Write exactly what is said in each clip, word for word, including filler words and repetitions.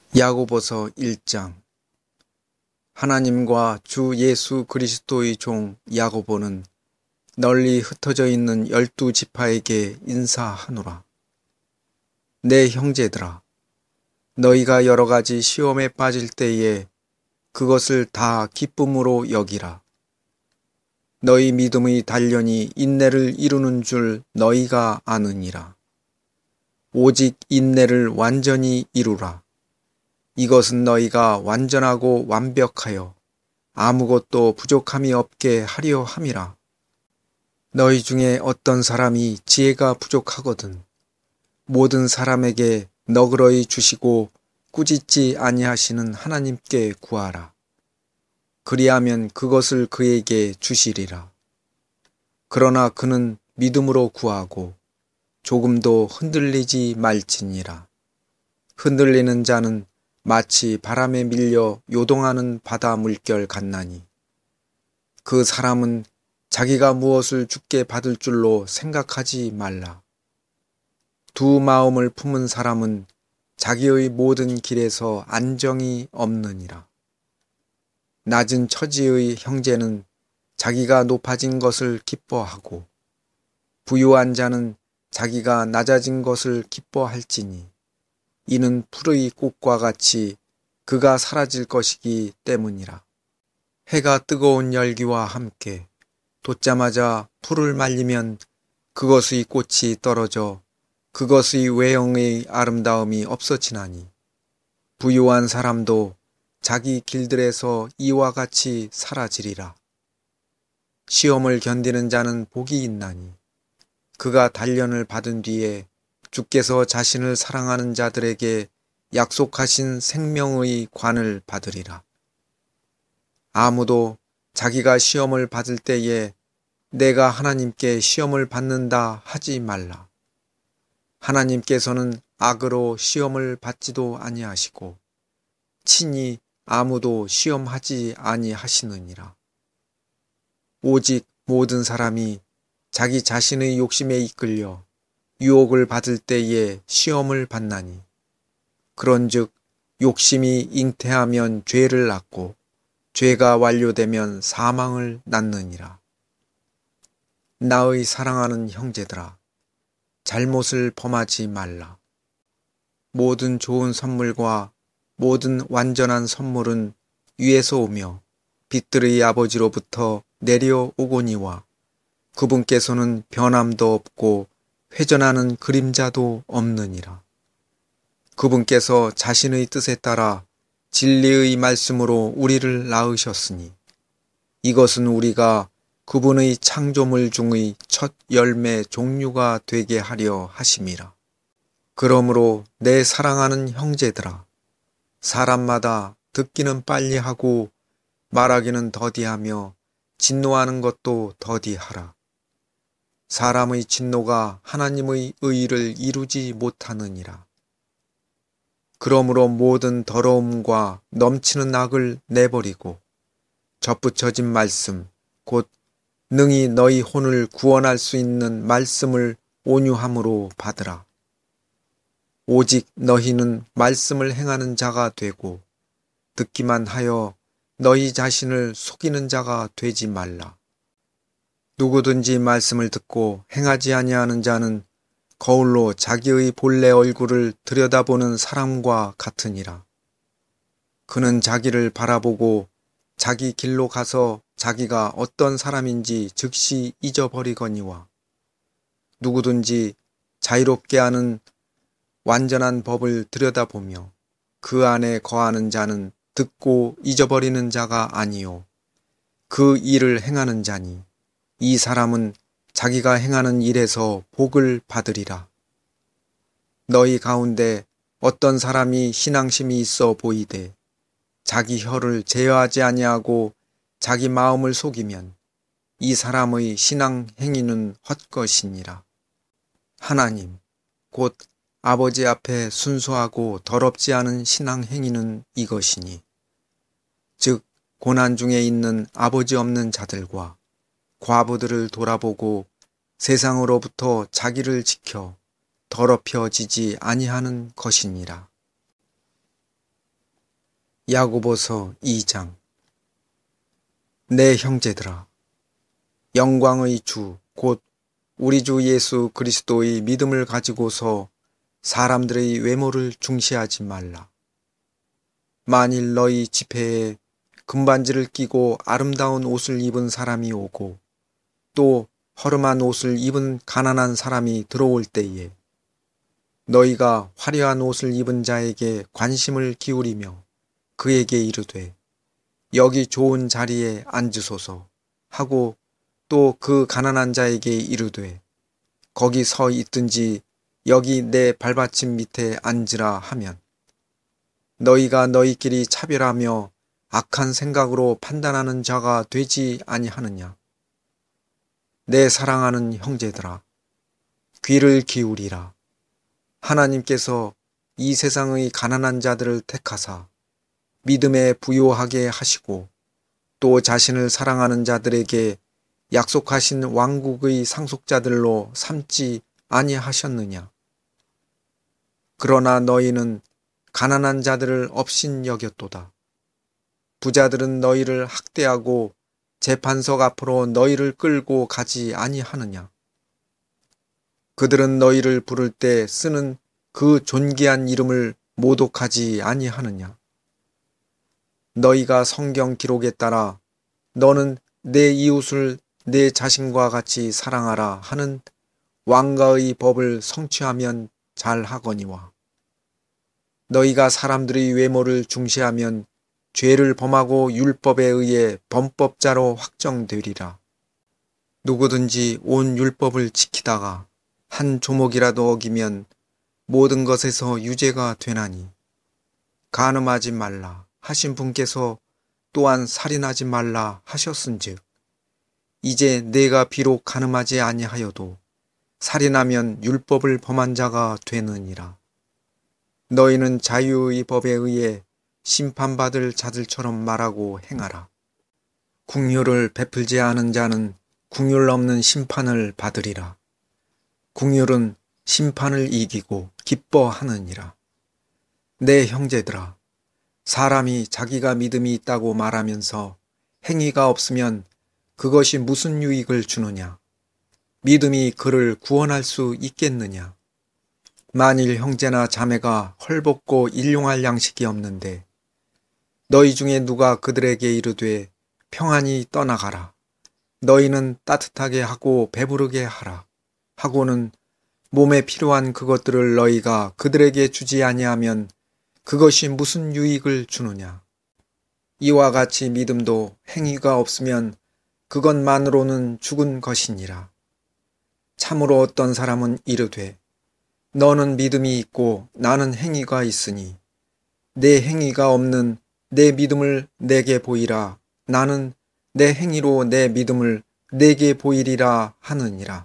야고보서 일 장. 하나님과 주 예수 그리스도의 종 야고보는 널리 흩어져 있는 열두 지파에게 인사하노라. 내 형제들아, 너희가 여러 가지 시험에 빠질 때에 그것을 다 기쁨으로 여기라. 너희 믿음의 단련이 인내를 이루는 줄 너희가 아느니라. 오직 인내를 완전히 이루라. 이것은 너희가 완전하고 완벽하여 아무것도 부족함이 없게 하려 함이라. 너희 중에 어떤 사람이 지혜가 부족하거든 모든 사람에게 너그러이 주시고 꾸짖지 아니하시는 하나님께 구하라. 그리하면 그것을 그에게 주시리라. 그러나 그는 믿음으로 구하고 조금도 흔들리지 말지니라. 흔들리는 자는 마치 바람에 밀려 요동하는 바다 물결 같나니 그 사람은 자기가 무엇을 주께 받을 줄로 생각하지 말라. 두 마음을 품은 사람은 자기의 모든 길에서 안정이 없느니라. 낮은 처지의 형제는 자기가 높아진 것을 기뻐하고 부유한 자는 자기가 낮아진 것을 기뻐할지니 이는 풀의 꽃과 같이 그가 사라질 것이기 때문이라. 해가 뜨거운 열기와 함께 돋자마자 풀을 말리면 그것의 꽃이 떨어져 그것의 외형의 아름다움이 없어지나니 부유한 사람도 자기 길들에서 이와 같이 사라지리라. 시험을 견디는 자는 복이 있나니 그가 단련을 받은 뒤에 주께서 자신을 사랑하는 자들에게 약속하신 생명의 관을 받으리라. 아무도 자기가 시험을 받을 때에 내가 하나님께 시험을 받는다 하지 말라. 하나님께서는 악으로 시험을 받지도 아니하시고 친히 아무도 시험하지 아니하시느니라. 오직 모든 사람이 자기 자신의 욕심에 이끌려 유혹을 받을 때에 시험을 받나니 그런즉 욕심이 잉태하면 죄를 낳고 죄가 완료되면 사망을 낳느니라. 나의 사랑하는 형제들아, 잘못을 범하지 말라. 모든 좋은 선물과 모든 완전한 선물은 위에서 오며 빛들의 아버지로부터 내려오거니와 그분께서는 변함도 없고 회전하는 그림자도 없느니라. 그분께서 자신의 뜻에 따라 진리의 말씀으로 우리를 낳으셨으니 이것은 우리가 그분의 창조물 중의 첫 열매 종류가 되게 하려 하심이라. 그러므로 내 사랑하는 형제들아, 사람마다 듣기는 빨리 하고 말하기는 더디하며 진노하는 것도 더디하라. 사람의 진노가 하나님의 의를 이루지 못하느니라. 그러므로 모든 더러움과 넘치는 악을 내버리고 접붙여진 말씀, 곧 능히 너희 혼을 구원할 수 있는 말씀을 온유함으로 받으라. 오직 너희는 말씀을 행하는 자가 되고 듣기만 하여 너희 자신을 속이는 자가 되지 말라. 누구든지 말씀을 듣고 행하지 아니하는 자는 거울로 자기의 본래 얼굴을 들여다보는 사람과 같으니라. 그는 자기를 바라보고 자기 길로 가서 자기가 어떤 사람인지 즉시 잊어버리거니와 누구든지 자유롭게 하는 완전한 법을 들여다보며 그 안에 거하는 자는 듣고 잊어버리는 자가 아니요 그 일을 행하는 자니 이 사람은 자기가 행하는 일에서 복을 받으리라. 너희 가운데 어떤 사람이 신앙심이 있어 보이되 자기 혀를 제어하지 아니하고 자기 마음을 속이면 이 사람의 신앙 행위는 헛것이니라. 하나님, 곧 아버지 앞에 순수하고 더럽지 않은 신앙 행위는 이것이니 즉 고난 중에 있는 아버지 없는 자들과 과부들을 돌아보고 세상으로부터 자기를 지켜 더럽혀지지 아니하는 것이니라. 야고보서 이 장. 내 형제들아, 영광의 주 곧 우리 주 예수 그리스도의 믿음을 가지고서 사람들의 외모를 중시하지 말라. 만일 너희 집회에 금반지를 끼고 아름다운 옷을 입은 사람이 오고 또 허름한 옷을 입은 가난한 사람이 들어올 때에 너희가 화려한 옷을 입은 자에게 관심을 기울이며 그에게 이르되 여기 좋은 자리에 앉으소서 하고 또 그 가난한 자에게 이르되 거기 서 있든지 여기 내 발받침 밑에 앉으라 하면 너희가 너희끼리 차별하며 악한 생각으로 판단하는 자가 되지 아니하느냐. 내 사랑하는 형제들아, 귀를 기울이라. 하나님께서 이 세상의 가난한 자들을 택하사 믿음에 부요하게 하시고 또 자신을 사랑하는 자들에게 약속하신 왕국의 상속자들로 삼지 아니하셨느냐. 그러나 너희는 가난한 자들을 업신 여겼도다. 부자들은 너희를 학대하고 재판석 앞으로 너희를 끌고 가지 아니하느냐. 그들은 너희를 부를 때 쓰는 그 존귀한 이름을 모독하지 아니하느냐. 너희가 성경 기록에 따라 너는 내 이웃을 내 자신과 같이 사랑하라 하는 왕가의 법을 성취하면 잘하거니와 너희가 사람들의 외모를 중시하면 죄를 범하고 율법에 의해 범법자로 확정되리라. 누구든지 온 율법을 지키다가 한 조목이라도 어기면 모든 것에서 유죄가 되나니 간음하지 말라 하신 분께서 또한 살인하지 말라 하셨은즉 이제 내가 비록 간음하지 아니하여도 살인하면 율법을 범한 자가 되느니라. 너희는 자유의 법에 의해 심판받을 자들처럼 말하고 행하라. 긍휼을 베풀지 않은 자는 긍휼 없는 심판을 받으리라. 긍휼은 심판을 이기고 기뻐하느니라. 내 형제들아, 사람이 자기가 믿음이 있다고 말하면서 행위가 없으면 그것이 무슨 유익을 주느냐? 믿음이 그를 구원할 수 있겠느냐? 만일 형제나 자매가 헐벗고 일용할 양식이 없는데 너희 중에 누가 그들에게 이르되 평안히 떠나가라. 너희는 따뜻하게 하고 배부르게 하라. 하고는 몸에 필요한 그것들을 너희가 그들에게 주지 아니하면 그것이 무슨 유익을 주느냐? 이와 같이 믿음도 행위가 없으면 그것만으로는 죽은 것이니라. 참으로 어떤 사람은 이르되 너는 믿음이 있고 나는 행위가 있으니 내 행위가 없는 내 믿음을 내게 보이라. 나는 내 행위로 내 믿음을 내게 보이리라 하느니라.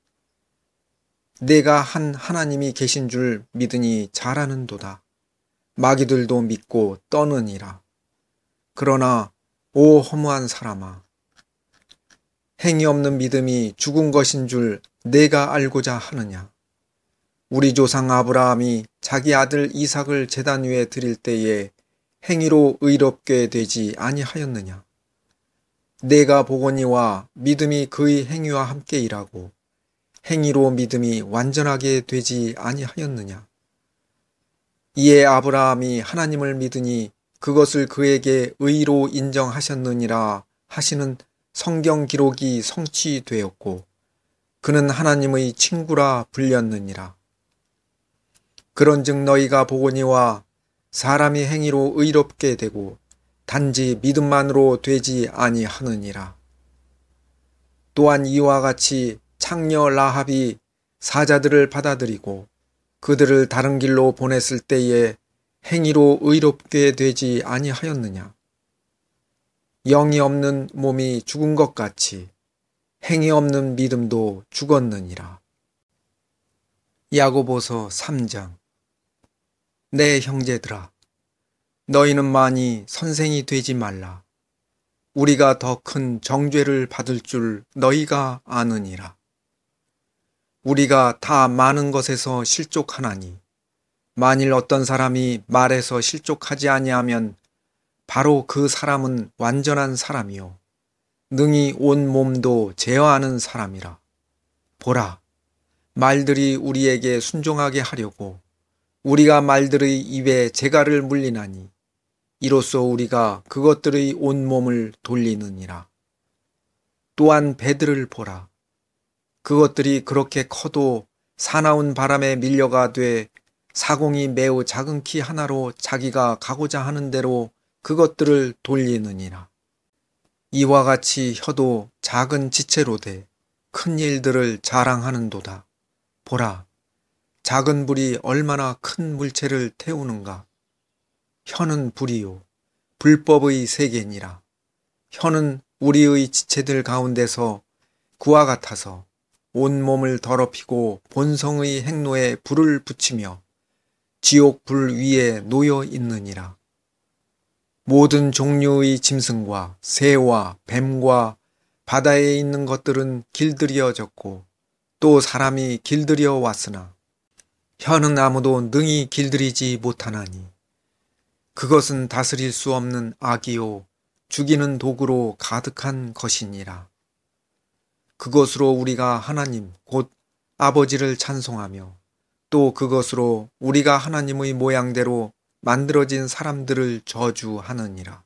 내가 한 하나님이 계신 줄 믿으니 잘하는도다. 마귀들도 믿고 떠느니라. 그러나 오 허무한 사람아, 행위 없는 믿음이 죽은 것인 줄 내가 알고자 하느냐. 우리 조상 아브라함이 자기 아들 이삭을 제단 위에 드릴 때에 행위로 의롭게 되지 아니하였느냐. 내가 보거니와 믿음이 그의 행위와 함께 일하고 행위로 믿음이 완전하게 되지 아니하였느냐. 이에 아브라함이 하나님을 믿으니 그것을 그에게 의로 인정하셨느니라 하시는 성경 기록이 성취되었고 그는 하나님의 친구라 불렸느니라. 그런즉 너희가 보거니와 사람이 행위로 의롭게 되고 단지 믿음만으로 되지 아니하느니라. 또한 이와 같이 창녀 라합이 사자들을 받아들이고 그들을 다른 길로 보냈을 때에 행위로 의롭게 되지 아니하였느냐. 영이 없는 몸이 죽은 것 같이 행위 없는 믿음도 죽었느니라. 야고보서 삼 장. 내 형제들아, 너희는 많이 선생이 되지 말라. 우리가 더 큰 정죄를 받을 줄 너희가 아느니라. 우리가 다 많은 것에서 실족하나니 만일 어떤 사람이 말에서 실족하지 아니하면 바로 그 사람은 완전한 사람이요 능히 온 몸도 제어하는 사람이라. 보라, 말들이 우리에게 순종하게 하려고 우리가 말들의 입에 재갈을 물리나니 이로써 우리가 그것들의 온 몸을 돌리느니라. 또한 배들을 보라. 그것들이 그렇게 커도 사나운 바람에 밀려가 돼 사공이 매우 작은 키 하나로 자기가 가고자 하는 대로 그것들을 돌리느니라. 이와 같이 혀도 작은 지체로 돼 큰 일들을 자랑하는도다. 보라, 작은 불이 얼마나 큰 물체를 태우는가. 혀는 불이요 불법의 세계니라. 혀는 우리의 지체들 가운데서 그와 같아서 온몸을 더럽히고 본성의 행로에 불을 붙이며 지옥 불 위에 놓여 있느니라. 모든 종류의 짐승과 새와 뱀과 바다에 있는 것들은 길들여졌고 또 사람이 길들여 왔으나 혀는 아무도 능히 길들이지 못하나니 그것은 다스릴 수 없는 악이요 죽이는 도구로 가득한 것이니라. 그것으로 우리가 하나님 곧 아버지를 찬송하며 또 그것으로 우리가 하나님의 모양대로 만들어진 사람들을 저주하느니라.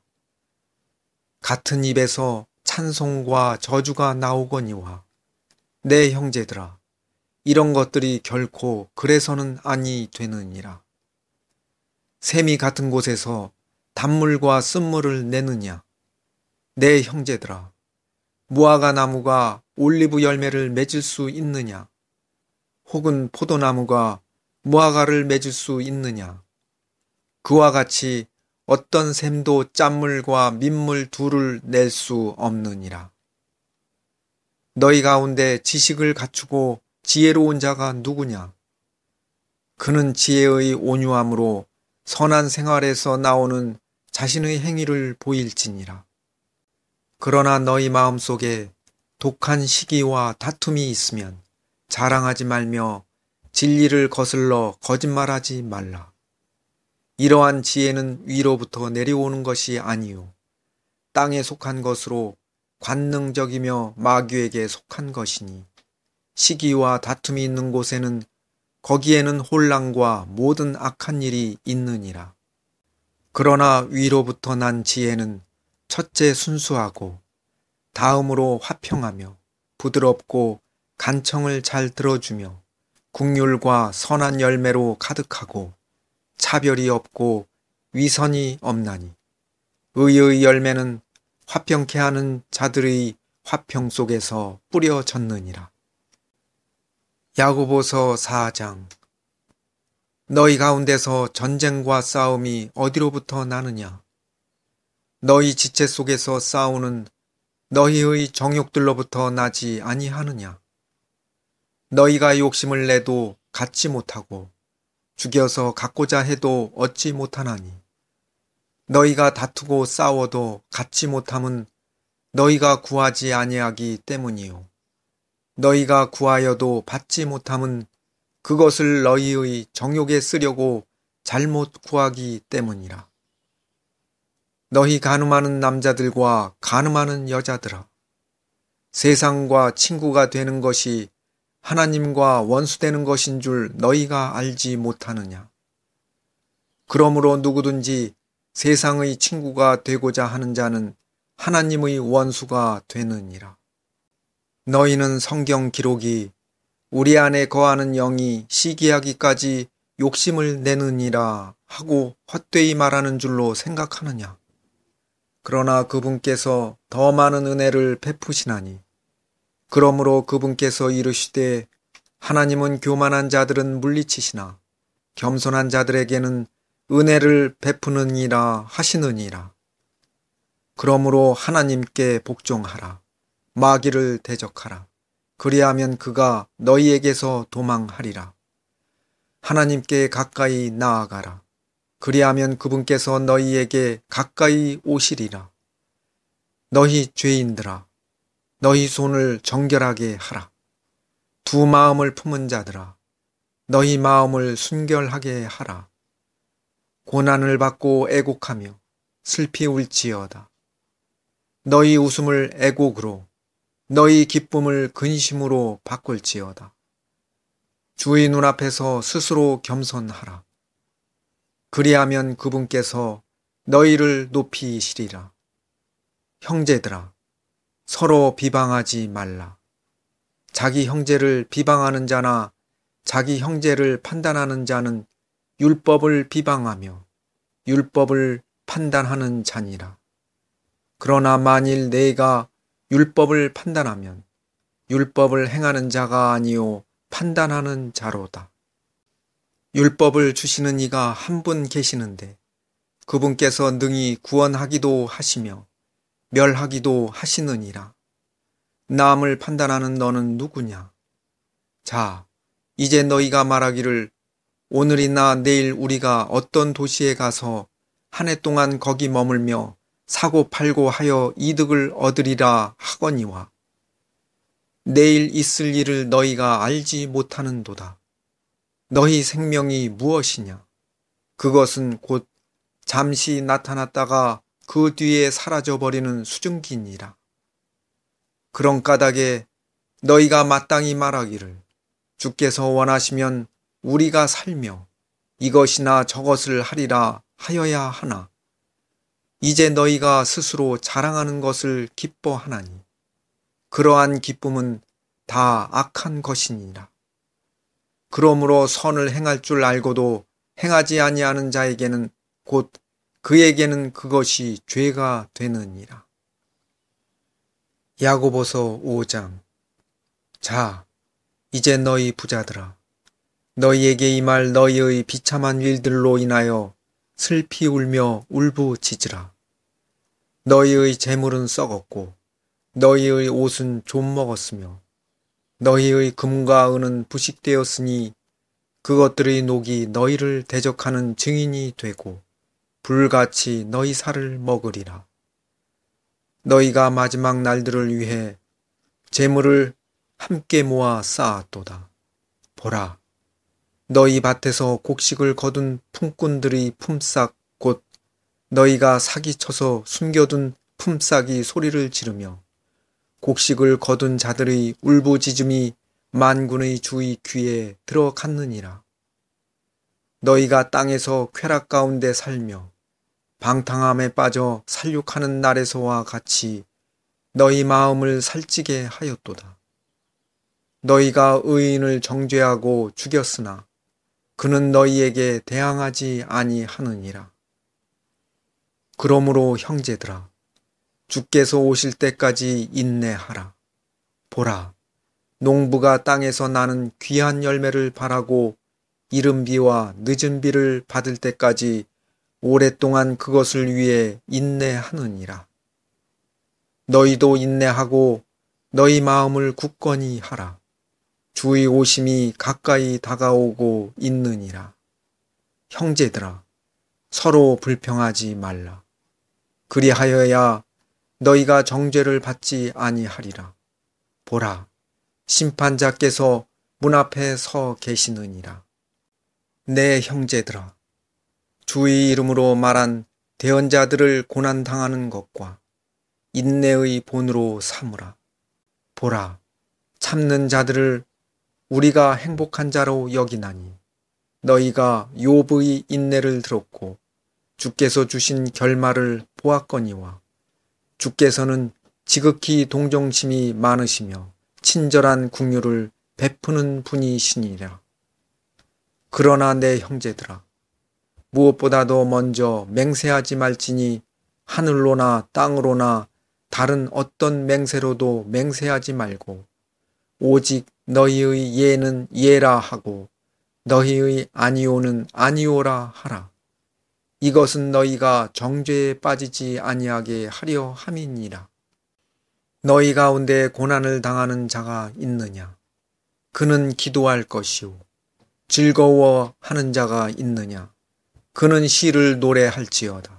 같은 입에서 찬송과 저주가 나오거니와 내 형제들아 이런 것들이 결코 그래서는 아니 되느니라. 샘이 같은 곳에서 단물과 쓴물을 내느냐. 내 형제들아 무화과 나무가 올리브 열매를 맺을 수 있느냐. 혹은 포도나무가 무화과를 맺을 수 있느냐. 그와 같이 어떤 샘도 짠물과 민물 둘을 낼 수 없느니라. 너희 가운데 지식을 갖추고 지혜로운 자가 누구냐? 그는 지혜의 온유함으로 선한 생활에서 나오는 자신의 행위를 보일지니라. 그러나 너희 마음속에 독한 시기와 다툼이 있으면 자랑하지 말며 진리를 거슬러 거짓말하지 말라. 이러한 지혜는 위로부터 내려오는 것이 아니요 땅에 속한 것으로 관능적이며 마귀에게 속한 것이니 시기와 다툼이 있는 곳에는 거기에는 혼란과 모든 악한 일이 있느니라. 그러나 위로부터 난 지혜는 첫째 순수하고 다음으로 화평하며 부드럽고 간청을 잘 들어주며 국률과 선한 열매로 가득하고 차별이 없고 위선이 없나니 의의 열매는 화평케 하는 자들의 화평 속에서 뿌려졌느니라. 야고보서 사 장. 너희 가운데서 전쟁과 싸움이 어디로부터 나느냐? 너희 지체 속에서 싸우는 너희의 정욕들로부터 나지 아니하느냐? 너희가 욕심을 내도 갖지 못하고 죽여서 갖고자 해도 얻지 못하나니 너희가 다투고 싸워도 갖지 못함은 너희가 구하지 아니하기 때문이요 너희가 구하여도 받지 못함은 그것을 너희의 정욕에 쓰려고 잘못 구하기 때문이라. 너희 간음하는 남자들과 간음하는 여자들아, 세상과 친구가 되는 것이 하나님과 원수되는 것인 줄 너희가 알지 못하느냐. 그러므로 누구든지 세상의 친구가 되고자 하는 자는 하나님의 원수가 되느니라. 너희는 성경 기록이 우리 안에 거하는 영이 시기하기까지 욕심을 내느니라 하고 헛되이 말하는 줄로 생각하느냐. 그러나 그분께서 더 많은 은혜를 베푸시나니 그러므로 그분께서 이르시되 하나님은 교만한 자들은 물리치시나 겸손한 자들에게는 은혜를 베푸느니라 하시느니라. 그러므로 하나님께 복종하라. 마귀를 대적하라. 그리하면 그가 너희에게서 도망하리라. 하나님께 가까이 나아가라. 그리하면 그분께서 너희에게 가까이 오시리라. 너희 죄인들아, 너희 손을 정결하게 하라. 두 마음을 품은 자들아, 너희 마음을 순결하게 하라. 고난을 받고 애곡하며 슬피 울지어다. 너희 웃음을 애곡으로, 너희 기쁨을 근심으로 바꿀지어다. 주의 눈앞에서 스스로 겸손하라. 그리하면 그분께서 너희를 높이시리라. 형제들아, 서로 비방하지 말라. 자기 형제를 비방하는 자나 자기 형제를 판단하는 자는 율법을 비방하며 율법을 판단하는 자니라. 그러나 만일 내가 율법을 판단하면 율법을 행하는 자가 아니요 판단하는 자로다. 율법을 주시는 이가 한 분 계시는데 그분께서 능히 구원하기도 하시며 멸하기도 하시느니라. 남을 판단하는 너는 누구냐? 자, 이제 너희가 말하기를 오늘이나 내일 우리가 어떤 도시에 가서 한 해 동안 거기 머물며 사고 팔고 하여 이득을 얻으리라 하거니와 내일 있을 일을 너희가 알지 못하는도다. 너희 생명이 무엇이냐? 그것은 곧 잠시 나타났다가 그 뒤에 사라져버리는 수증기니라. 그런 까닭에 너희가 마땅히 말하기를 주께서 원하시면 우리가 살며 이것이나 저것을 하리라 하여야 하나 이제 너희가 스스로 자랑하는 것을 기뻐하나니 그러한 기쁨은 다 악한 것이니라. 그러므로 선을 행할 줄 알고도 행하지 아니하는 자에게는 곧 그에게는 그것이 죄가 되느니라. 야고보서 오 장. 자, 이제 너희 부자들아, 너희에게 임할 너희의 비참한 일들로 인하여 슬피 울며 울부짖으라. 너희의 재물은 썩었고 너희의 옷은 좀 먹었으며 너희의 금과 은은 부식되었으니 그것들의 녹이 너희를 대적하는 증인이 되고 불같이 너희 살을 먹으리라. 너희가 마지막 날들을 위해 재물을 함께 모아 쌓았도다. 보라, 너희 밭에서 곡식을 거둔 품꾼들의 품삯 곧 너희가 사기쳐서 숨겨둔 품삯이 소리를 지르며 곡식을 거둔 자들의 울부짖음이 만군의 주의 귀에 들어갔느니라. 너희가 땅에서 쾌락 가운데 살며 방탕함에 빠져 살육하는 날에서와 같이 너희 마음을 살찌게 하였도다. 너희가 의인을 정죄하고 죽였으나 그는 너희에게 대항하지 아니하느니라. 그러므로 형제들아, 주께서 오실 때까지 인내하라. 보라, 농부가 땅에서 나는 귀한 열매를 바라고 이른 비와 늦은 비를 받을 때까지 오랫동안 그것을 위해 인내하느니라. 너희도 인내하고 너희 마음을 굳건히 하라. 주의 오심이 가까이 다가오고 있느니라. 형제들아, 서로 불평하지 말라. 그리하여야 너희가 정죄를 받지 아니하리라. 보라, 심판자께서 문 앞에 서 계시느니라. 내 형제들아, 주의 이름으로 말한 대언자들을 고난당하는 것과 인내의 본으로 삼으라. 보라, 참는 자들을 우리가 행복한 자로 여기나니 너희가 욥의 인내를 들었고 주께서 주신 결말을 보았거니와 주께서는 지극히 동정심이 많으시며 친절한 긍휼을 베푸는 분이시니라. 그러나 내 형제들아, 무엇보다도 먼저 맹세하지 말지니 하늘로나 땅으로나 다른 어떤 맹세로도 맹세하지 말고 오직 너희의 예는 예라 하고 너희의 아니오는 아니오라 하라. 이것은 너희가 정죄에 빠지지 아니하게 하려 함이니라. 너희 가운데 고난을 당하는 자가 있느냐? 그는 기도할 것이요. 즐거워하는 자가 있느냐? 그는 시를 노래할지어다.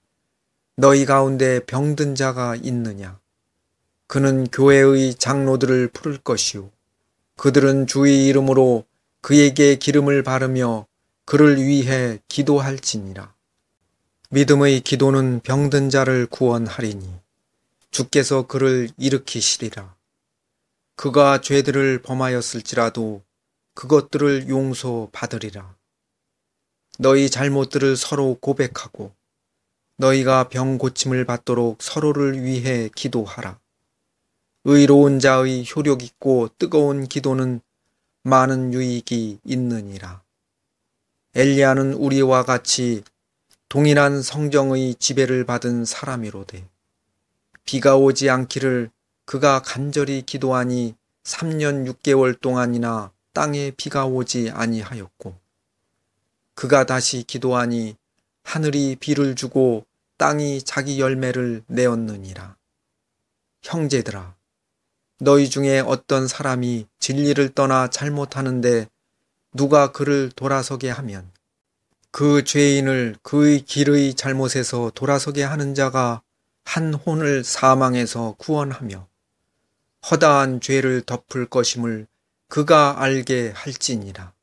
너희 가운데 병든 자가 있느냐? 그는 교회의 장로들을 부를 것이요. 그들은 주의 이름으로 그에게 기름을 바르며 그를 위해 기도할지니라. 믿음의 기도는 병든 자를 구원하리니 주께서 그를 일으키시리라. 그가 죄들을 범하였을지라도 그것들을 용서받으리라. 너희 잘못들을 서로 고백하고 너희가 병 고침을 받도록 서로를 위해 기도하라. 의로운 자의 효력 있고 뜨거운 기도는 많은 유익이 있느니라. 엘리야는 우리와 같이 동일한 성정의 지배를 받은 사람이로되 비가 오지 않기를 그가 간절히 기도하니 삼 년 육 개월 동안이나 땅에 비가 오지 아니하였고 그가 다시 기도하니 하늘이 비를 주고 땅이 자기 열매를 내었느니라. 형제들아, 너희 중에 어떤 사람이 진리를 떠나 잘못하는데 누가 그를 돌아서게 하면 그 죄인을 그의 길의 잘못에서 돌아서게 하는 자가 한 혼을 사망에서 구원하며 허다한 죄를 덮을 것임을 그가 알게 할지니라.